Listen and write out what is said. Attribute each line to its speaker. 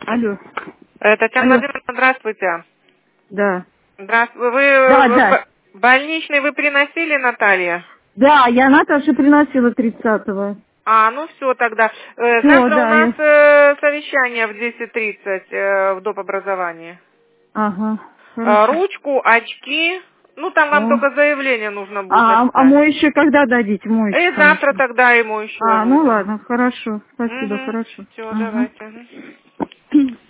Speaker 1: Алло.
Speaker 2: Татьяна
Speaker 1: Алло.
Speaker 2: Владимировна, здравствуйте.
Speaker 1: Да.
Speaker 2: Здравствуйте.
Speaker 1: Да.
Speaker 2: Больничный вы приносили, Наталья?
Speaker 1: Да, я Наташе приносила 30-го.
Speaker 2: Ну все тогда.
Speaker 1: Все,
Speaker 2: Завтра у
Speaker 1: да.
Speaker 2: нас совещание в 10:30 в доп. Образовании.
Speaker 1: Ага, хорошо.
Speaker 2: Ручку, очки. Там вам
Speaker 1: О.
Speaker 2: только заявление нужно будет
Speaker 1: А
Speaker 2: написать.
Speaker 1: мой еще когда дадите? Мой еще,
Speaker 2: И завтра
Speaker 1: конечно.
Speaker 2: тогда ему еще
Speaker 1: Ну
Speaker 2: выдам.
Speaker 1: ладно, хорошо. Спасибо, хорошо.
Speaker 2: Все,
Speaker 1: Ага.
Speaker 2: давайте.